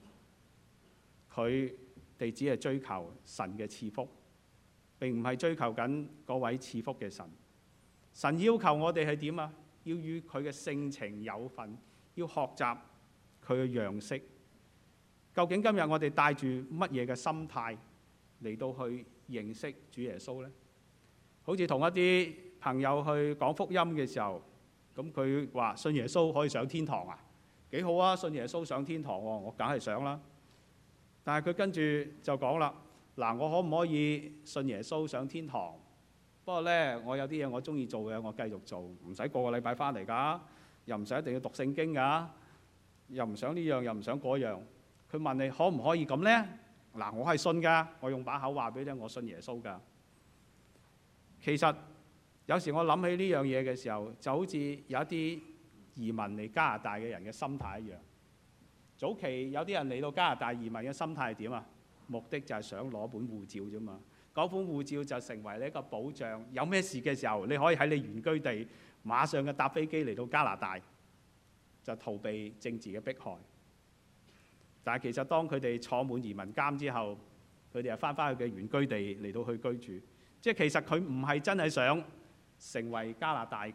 佢哋只係追求神嘅賜福，並唔係追求緊嗰位賜福嘅神。神要求我哋係點啊？要與佢嘅性情有份，要學習佢嘅樣式。究竟今日我哋帶住乜嘢嘅心態嚟到去認識主耶穌呢？好似同一啲朋友去講福音嘅時候，咁佢話信耶穌可以上天堂啊，幾好啊！信耶穌上天堂喎，我梗係想啦。但係佢跟住就講啦，嗱，我可唔可以信耶穌上天堂？不過呢，我有啲嘢我中意做嘅，我繼續做，唔使個個禮拜翻嚟㗎，又唔使一定要讀聖經㗎，又唔想呢樣，又唔想嗰樣。佢問你可唔可以咁呢？嗱，我係信㗎，我用把口話俾你聽，我信耶穌㗎。其實有時我諗起呢樣嘢嘅時候，就好似有一啲移民嚟加拿大嘅人嘅心態一樣。早期有啲人嚟到加拿大移民嘅心態係點啊？目的就係想攞本護照啫嘛。嗰本護照就成為你一個保障，有咩事嘅時候，你可以喺你原居地馬上嘅搭飛機嚟到加拿大，就逃避政治嘅迫害。但係其實當佢哋坐滿移民監之後，佢哋又翻返去嘅原居地嚟到去居住。即係其實佢唔係真係想成為加拿大嘅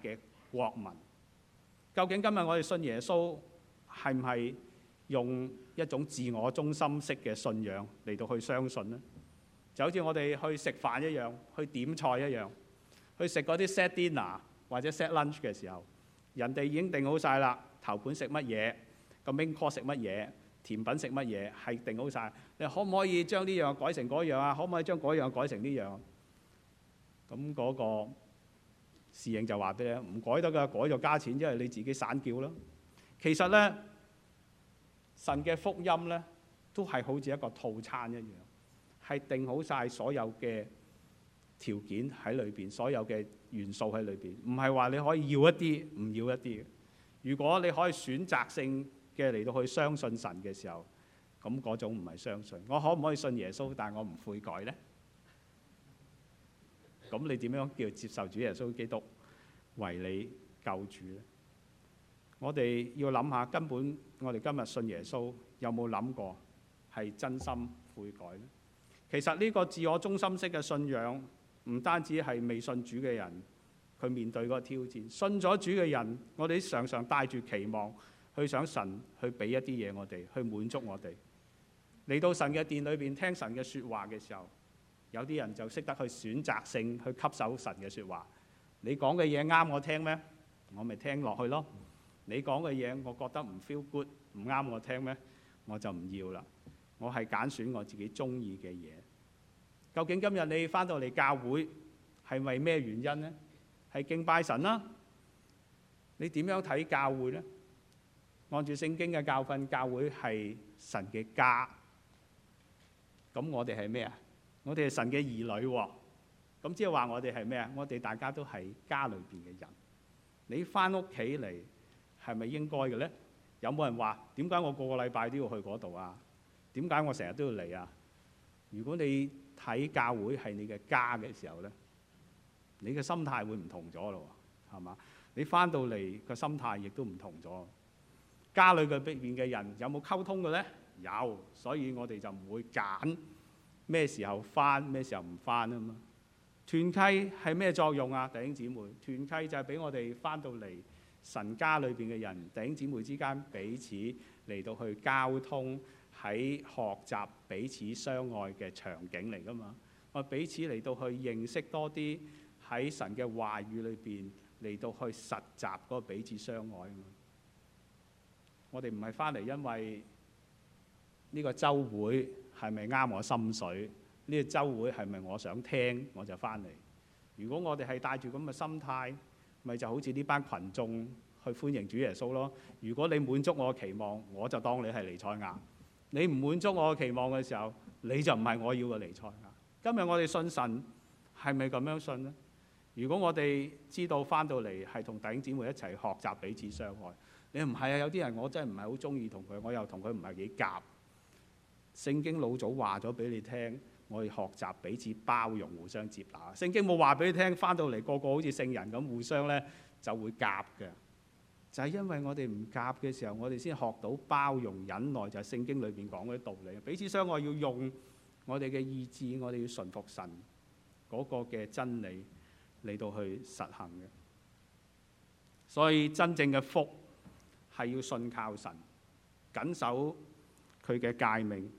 國民。究竟今日我哋信耶穌係唔係用一種自我中心式嘅信仰嚟到去相信呢？就好似我哋去食飯一樣，去點菜一樣，去食嗰啲 set dinner 或者 set lunch 嘅時候，人哋已經定好晒啦，頭盤食乜嘢，個 main course 食乜嘢，甜品食乜嘢，係定好晒。你可唔可以將呢樣改成嗰樣啊？可唔可以將嗰樣改成呢樣？咁嗰個侍應就話俾你，唔改得㗎，改就加錢，因為你自己散叫啦。其實咧，神嘅福音咧，都係好似一個套餐一樣，係定好晒所有嘅條件喺裏邊，所有嘅元素喺裏邊，唔係話你可以要一啲，唔要一啲嘅。如果你可以選擇性嘅嚟到去相信神嘅時候，咁嗰種唔係相信。我可唔可以信耶穌，但係我唔悔改呢？咁你點樣叫接受主耶穌基督為你救主呢？我哋要諗下，根本我哋今日信耶穌有冇諗過係真心悔改呢？其實呢個自我中心式嘅信仰，唔單止係未信主嘅人佢面對嗰個挑戰，信咗主嘅人，我哋常常帶住期望去想神去俾一啲嘢我哋，去滿足我哋。嚟到神嘅殿裏邊聽神嘅説話嘅時候，有啲人就識得去選擇性去吸收神嘅説話。你講嘅嘢啱我聽咩？我咪聽落去咯。你講嘅嘢我覺得唔 feel good，唔啱我聽咩？我就唔要啦。我係揀選我自己中意嘅嘢。究竟今日你返到嚟教會係為咩原因呢？係敬拜神啦。你點樣睇教會呢？按住聖經嘅教訓，教會係神嘅家。咁我哋係咩啊？我哋係神嘅兒女喎。咁即係話我哋係咩啊？我哋大家都係家裏邊嘅人。你返屋企嚟係咪應該嘅呢？有冇人話點解我個個禮拜都要去嗰度啊？點解我成日都要嚟啊？如果你睇教會係你嘅家嘅時候呢，你嘅心態會唔同咗咯，係嘛？你返到嚟個心態亦都唔同咗。家裏嘅邊嘅人有冇溝通嘅呢？有，所以我哋就唔會揀咩時候返，咩時候唔返啊嘛。團契係咩作用啊？弟兄姊妹，團契就係俾我哋返到嚟神家裏邊嘅人，弟兄姊妹之間彼此嚟到去交通，喺學習彼此相愛嘅場景嚟噶嘛。我彼此嚟到去認識多啲喺神嘅話語裏邊嚟到去實習嗰個彼此相愛啊嘛。我哋唔係返嚟因為呢個週會係咪啱我心水？呢個週會係咪我想聽我就返嚟？如果我哋係帶住咁嘅心態，咪就好似呢班群眾去歡迎主耶穌咯。如果你滿足我嘅期望，我就當你係彌賽亞；你唔滿足我嘅期望嘅時候，你就唔係我要嘅彌賽亞。今日我哋信神係咪咁樣信呢？如果我哋知道返到嚟係同弟兄姊妹一齊學習彼此相愛，你唔係啊？有啲人我真係唔係好中意同佢，我又同佢唔係幾夾。聖經老早話咗俾你聽，我哋學習彼此包容、互相接納。聖經冇話俾你聽，返到嚟個個好似聖人咁互相咧就會夾嘅。就係因為我哋唔夾嘅時候，我哋先學到包容、忍耐，就係聖經裏邊講嗰啲道理。彼此相愛要用我哋嘅意志，我哋要順服神嗰個嘅真理嚟到去實行嘅。所以真正嘅福係要信靠神，謹守佢嘅誡命。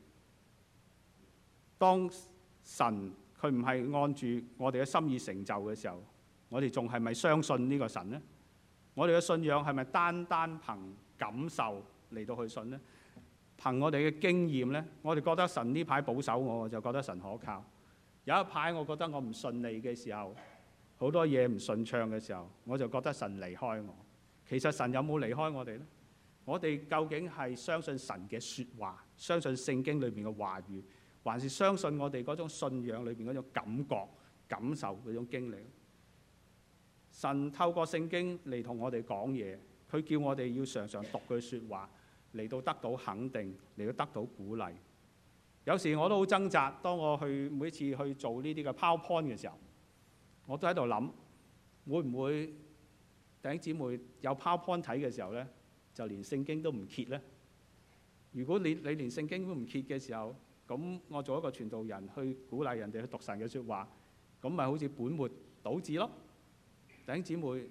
當神佢唔係按住我哋嘅心意成就嘅時候，我哋仲係咪相信呢個神呢？我哋嘅信仰係咪單單憑感受嚟到去信呢？憑我哋嘅經驗呢？我哋覺得神呢排保守我，我就覺得神可靠。有一排我覺得我唔順利嘅時候，好多嘢唔順暢嘅時候，我就覺得神離開我。其實神有冇離開我哋呢？我哋究竟係相信神嘅説話，相信聖經裏邊嘅話語，還是相信我哋嗰種信仰裏邊嗰種感覺、感受嗰種經歷？神透過聖經嚟同我哋講嘢，佢叫我哋要常常讀佢説話，嚟到得到肯定，嚟到得到鼓勵。有時我都好掙扎，當我去每次去做呢啲嘅 PowerPoint 嘅時候，我都喺度諗，會唔會弟兄姊妹有 PowerPoint 睇嘅時候呢，就連聖經都唔揭呢？如果你你連聖經都唔揭嘅時候，咁我做一個傳道人去鼓勵人哋去讀神嘅説話，咁咪好似本末倒置咯。弟兄姊妹，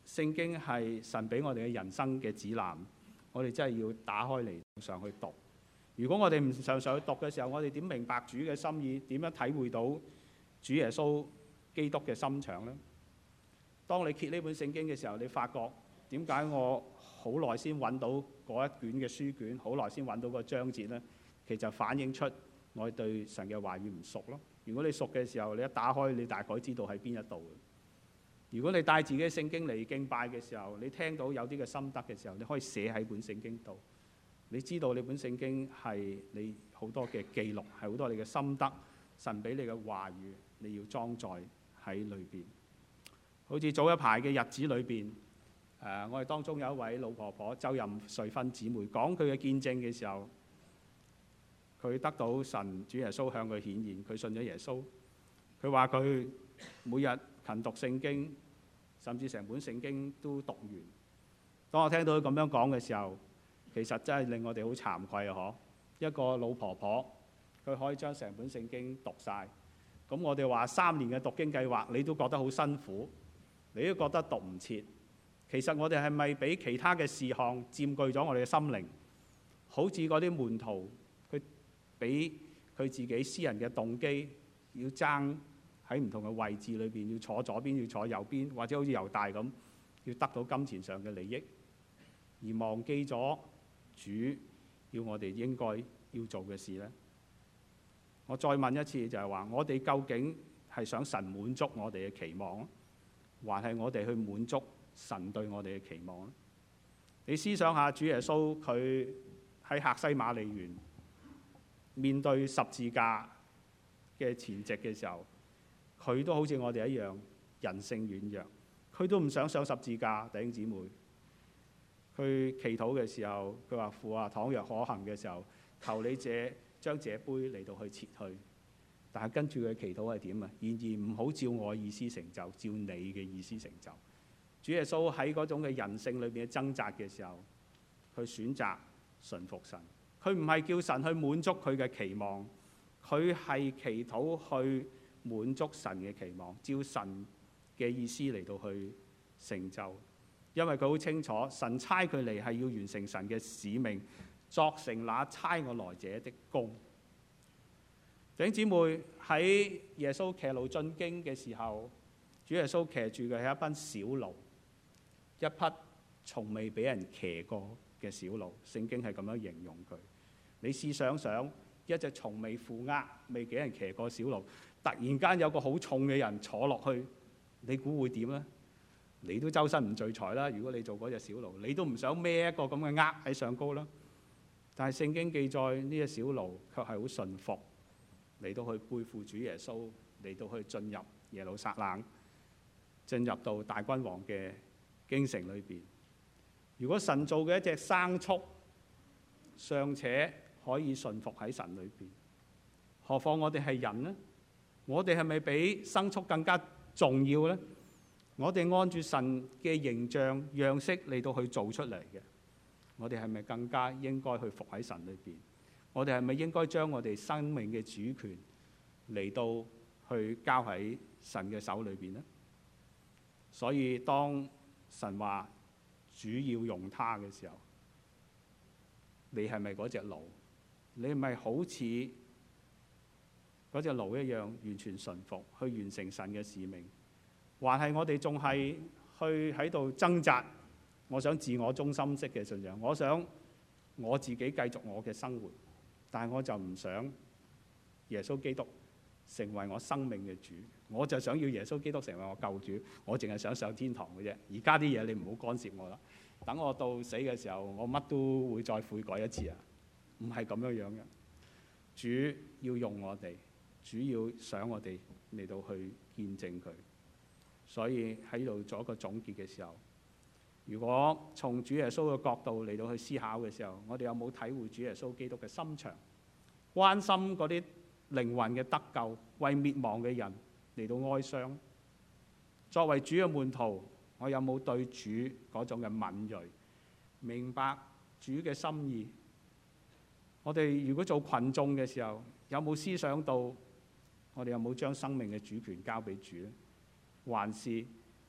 聖經係神俾我哋嘅人生嘅指南，我哋真係要打開嚟常去讀。如果我哋唔常常去讀嘅時候，我哋點明白主嘅心意？點樣體會到主耶穌基督嘅心腸呢？當你揭呢本聖經嘅時候，你發覺點解我好耐先揾到嗰一卷嘅書卷，好耐先揾到個章節呢？其實反映出我對神嘅話語唔熟咯。如果你熟嘅時候，你一打開，你大概知道喺邊一度。如果你帶自己嘅聖經嚟敬拜嘅時候，你聽到有啲嘅心得嘅時候，你可以寫喺本聖經度。你知道你本聖經係你好多嘅記錄，係好多你嘅心得，神俾你嘅話語，你要裝載喺裏邊。好似早一排嘅日子裏邊，誒、呃，我哋當中有一位老婆婆周任瑞芬姊妹講佢嘅見證嘅時候，佢得到神主耶穌向佢顯現，佢信咗耶穌。佢話佢每日勤讀聖經，甚至成本聖經都讀完。當我聽到佢咁樣講嘅時候，其實真係令我哋好慚愧啊！嗬，一個老婆婆，佢可以將成本聖經讀晒。咁我哋話三年嘅讀經計劃，你都覺得好辛苦，你都覺得讀唔切。其實我哋係咪俾其他嘅事項佔據咗我哋嘅心靈？好似嗰啲門徒，佢俾佢自己私人嘅動機，要爭喺唔同嘅位置裏邊，要坐左邊，要坐右邊，或者好似猶大咁，要得到金錢上嘅利益，而忘記咗主要我哋應該要做嘅事呢？我再問一次，就係話我哋究竟係想神滿足我哋嘅期望，還係我哋去滿足神對我哋嘅期望呢？你思想下，主耶穌佢喺客西馬尼園面對十字架嘅前夕嘅時候，佢都好似我哋一樣人性軟弱，佢都唔想上十字架。弟兄姊妹，佢祈禱嘅時候，佢話父啊，倘若可行嘅時候，求你這將這杯嚟到去撤去。但係跟住佢祈禱係點啊？然而唔好照我意思成就，照你嘅意思成就。主耶穌喺嗰種嘅人性裏邊嘅掙扎嘅時候，佢選擇順服神。佢唔係叫神去滿足佢嘅期望，佢係祈禱去滿足神嘅期望，照神嘅意思嚟到去成就。因為佢好清楚，神差佢嚟係要完成神嘅使命，作成那差我來者的工。弟兄姊妹，喺耶穌騎驢進京嘅時候，主耶穌騎住嘅係一班小驢，一匹從未俾人騎過嘅小驢。聖經係咁樣形容佢。你試想想，一隻從未負軛、未俾人騎過小驢，突然間有個好重嘅人坐落去，你估會點呢？你都周身唔聚財啦！如果你做嗰隻小驢，你都唔想孭一個咁嘅軛喺上高啦。但係聖經記載呢隻小驢卻係好順服，嚟到去背負主耶穌，嚟到去進入耶路撒冷，進入到大君王嘅京城裏邊。如果神做嘅一隻牲畜尚且可以順服喺神裏邊，何況我哋係人呢？我哋係咪比牲畜更加重要呢？我哋按住神嘅形象樣式嚟到去做出嚟嘅，我哋係咪更加應該去服喺神裏邊？我哋係咪應該將我哋生命嘅主權嚟到去交喺神嘅手裏邊呢？所以當神話主要用他嘅時候，你係咪嗰隻驢？你係咪好似嗰隻驢一樣完全順服去完成神嘅使命？還係我哋仲係去喺度掙扎？我想自我中心式嘅信仰，我想我自己繼續我嘅生活，但係我就唔想耶穌基督成為我生命嘅主，我就想要耶穌基督成為我救主，我淨係想上天堂嘅啫。而家啲嘢你唔好干涉我啦，等我到死嘅時候，我乜都會再悔改一次啊！唔係咁樣樣嘅，主要用我哋，主要想我哋嚟到去見證佢。所以喺度做一個總結嘅時候，如果從主耶穌嘅角度嚟到去思考嘅時候，我哋有冇體會主耶穌基督嘅心腸，關心嗰啲靈魂嘅得救，為滅亡嘅人嚟到哀傷？作為主嘅門徒，我有冇對主嗰種嘅敏銳，明白主嘅心意？我哋如果做群眾嘅時候，有冇思想到我哋有冇將生命嘅主權交俾主呢？還是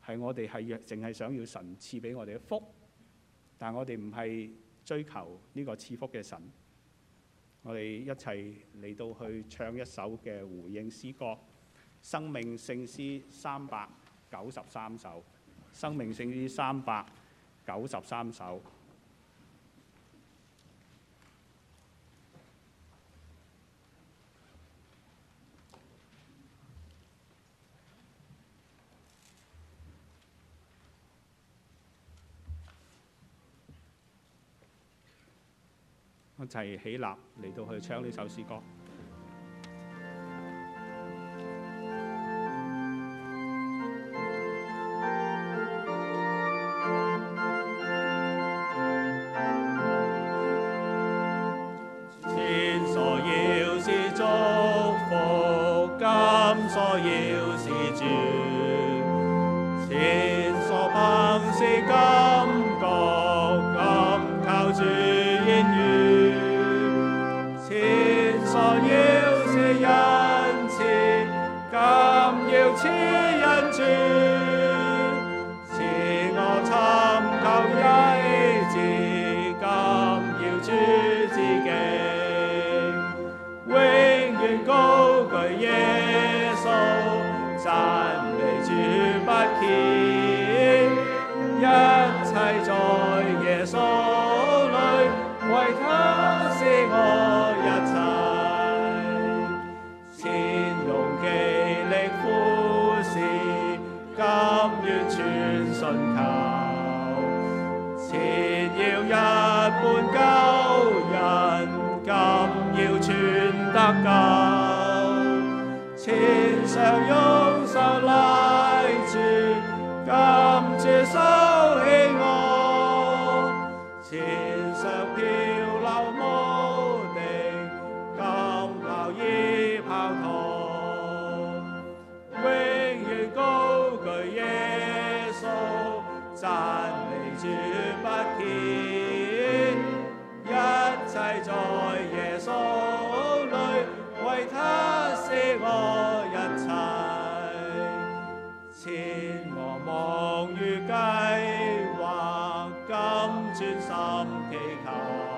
係我哋係淨係想要神賜俾我哋嘅福，但係我哋唔係追求呢個賜福嘅神。我哋一齊嚟到去唱一首嘅回應詩歌，《生命聖詩》三百九十三首，《生命聖詩》三百九十三首。一齊起立嚟到去唱呢首詩歌。前所要是祝福，今所要是主，前所憑是感覺，今靠主言語。前所要是恩賜，今要賜恩主。前我尋求醫治，今要主自己。永遠高舉耶穌，讚美主不歇。一切在耶穌裏，為他是我一切，前用極力呼士，甘願全信靠。前要一半救人，今要全得救。前常用手拉住，今主手起我。前常漂流無定，今跑已跑脫。永遠高舉耶穌，讚美主不歇。一切在耶穌裏，為他是我一切。前我忙於計劃，今專心祈求。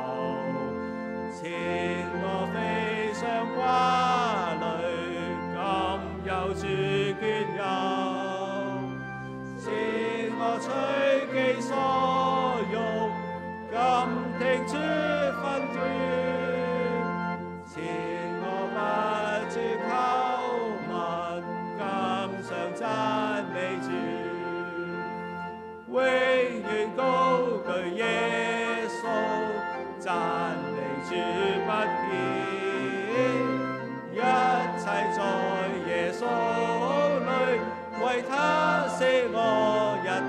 前我飛上掛慮，今有主眷佑。前我隨己所欲，今聽主訓斷。前我不住求問，今常讚美主。永遠高舉耶穌，讚美主不歇。一切在耶穌裏，為他是我一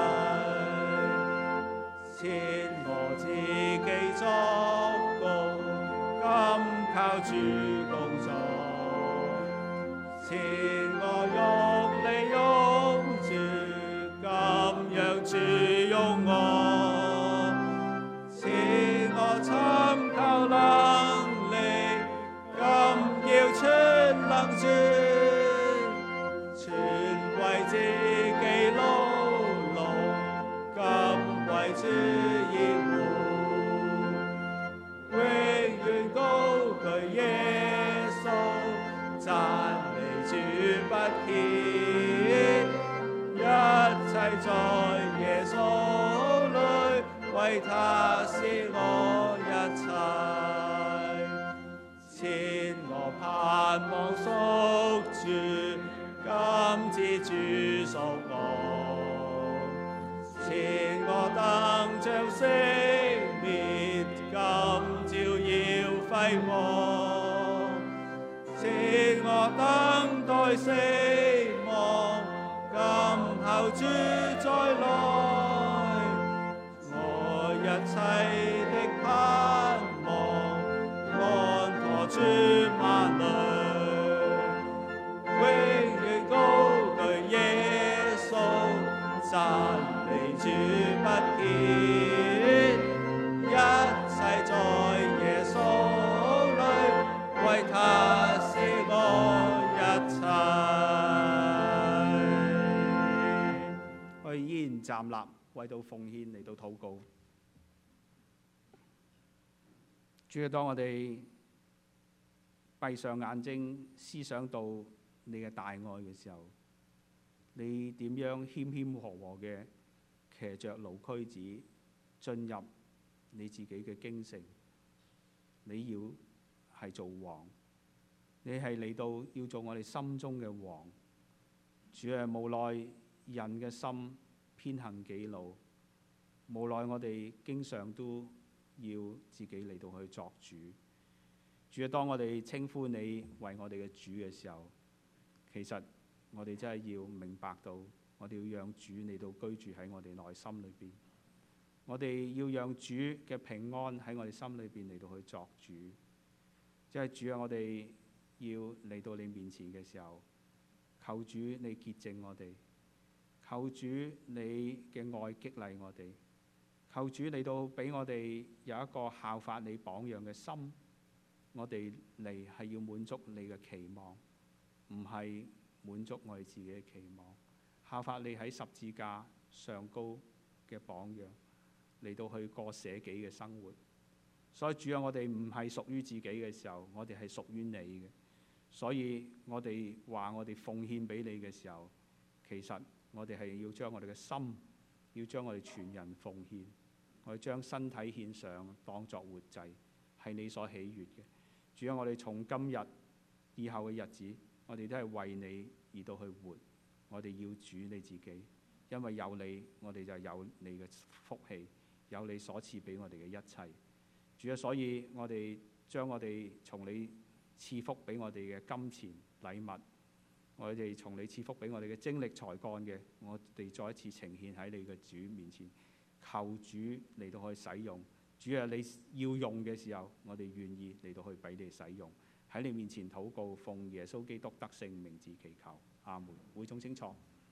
切。前我自己作工，今靠主工作。前我用力用主，今讓主用我。前我尋求能力，今要全能主。全為自己勞碌，今為主而活。永遠高舉耶穌，讚美主不歇。一切在耶穌裏，為他是我一切。前我盼望屬主，今知主屬我。前我等將熄滅，今朝要輝煌。前我等待死亡，今後主再來。我一切的盼望，安妥主萬類。永遠高舉耶穌，讚美主不歇。一切在耶穌裏，為他是我一切。 站立，為到奉獻嚟到禱告。主啊，當我哋閉上眼睛思想到你嘅大愛嘅時候，你點樣謙謙和和嘅騎着驢駒子進入你自己嘅京城？你要係做王，你係嚟到要做我哋心中嘅王。主啊，無奈人嘅心偏行己路，無奈我哋經常都要自己嚟到去作主。主啊，當我哋稱呼你為我哋嘅主嘅時候，其實我哋真係要明白到，我哋要讓主嚟到居住喺我哋內心裏邊。我哋要讓主嘅平安喺我哋心裏邊嚟到去作主。即係主啊，我哋要嚟到你面前嘅時候，求主你潔淨我哋，求主你嘅愛激勵我哋，求主嚟到俾我哋有一個效法你榜樣嘅心。我哋嚟係要滿足你嘅期望，唔係滿足我哋自己嘅期望。效法你喺十字架上高嘅榜樣，嚟到去過捨己嘅生活。所以主啊，我哋唔係屬於自己嘅時候，我哋係屬於你嘅。所以我哋話我哋奉獻俾你嘅時候，其實我哋係要將我哋嘅心，要將我哋全人奉獻，我哋將身體獻上當作活祭，係你所喜悅嘅。主啊，我哋從今日以後嘅日子，我哋都係為你而到去活。我哋要主你自己，因為有你，我哋就有你嘅福氣，有你所賜俾我哋嘅一切。主啊，所以我哋將我哋從你賜福俾我哋嘅金錢禮物，我哋從你賜福俾我哋嘅精力才幹嘅，我哋再一次呈獻喺你嘅主面前，求主嚟到去使用。主啊，你要用嘅時候，我哋願意嚟到去俾你使用。喺你面前禱告，奉耶穌基督得勝名字祈求，阿門。會眾請坐。